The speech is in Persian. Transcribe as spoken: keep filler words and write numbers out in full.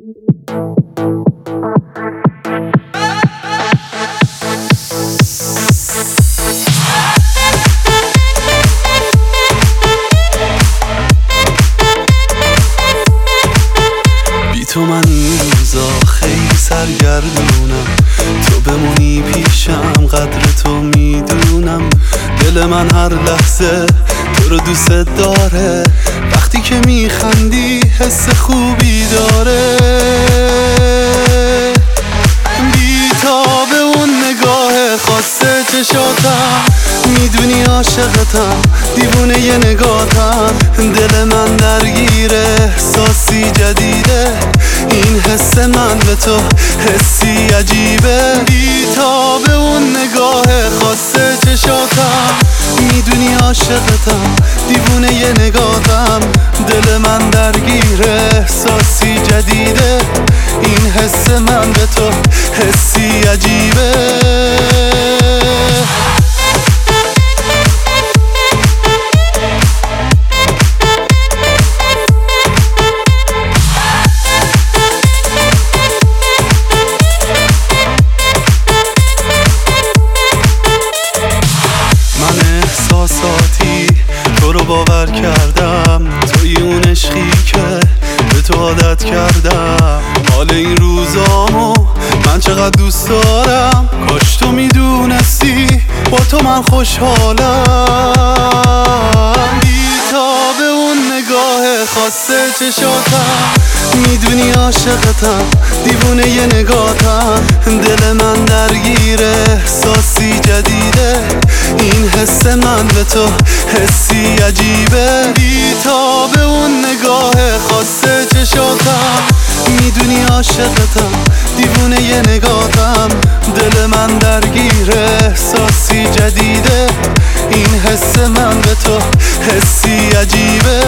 تو من این روزا خیلی سرگردونم، تو بمونی پیشم قدر تو میدونم. دل من هر لحظه تو رو دوست داره، وقتی که میخندی حس خوبی داره. بی تا به اون نگاه خاصه چشاتم، میدونی عاشقتم، دیوونه ی نگاتم. دل من درگیره احساسی جدیده، این حس من به تو حسی عجیبه. بی تا به اون نگاه خاصه چشاتم، میدونی عاشقتم، دیوونه ی نگاتم. دل من درگیره احساسی جدیده، این حس من به تو حسی عجیبه. احساساتی تو رو باور کردم، توی اون عشقی که به تو عادت کردم. حال این روزامو من چقدر دوست دارم، کاش تو میدونستی با تو من خوشحالم. بی تا به اون نگاه خاصه چشاتم، میدونی عاشقتم، دیوونه ی نگاتم. دل من درگیره احساسی جدیده، این حس من به تو حسی عجیبه. بی تا به اون نگاه خاصه چشاتم، میدونی عاشقتم، دیوونه ی نگاتم. دل من درگیره احساسی جدیده، این حس من به تو حسی عجیبه.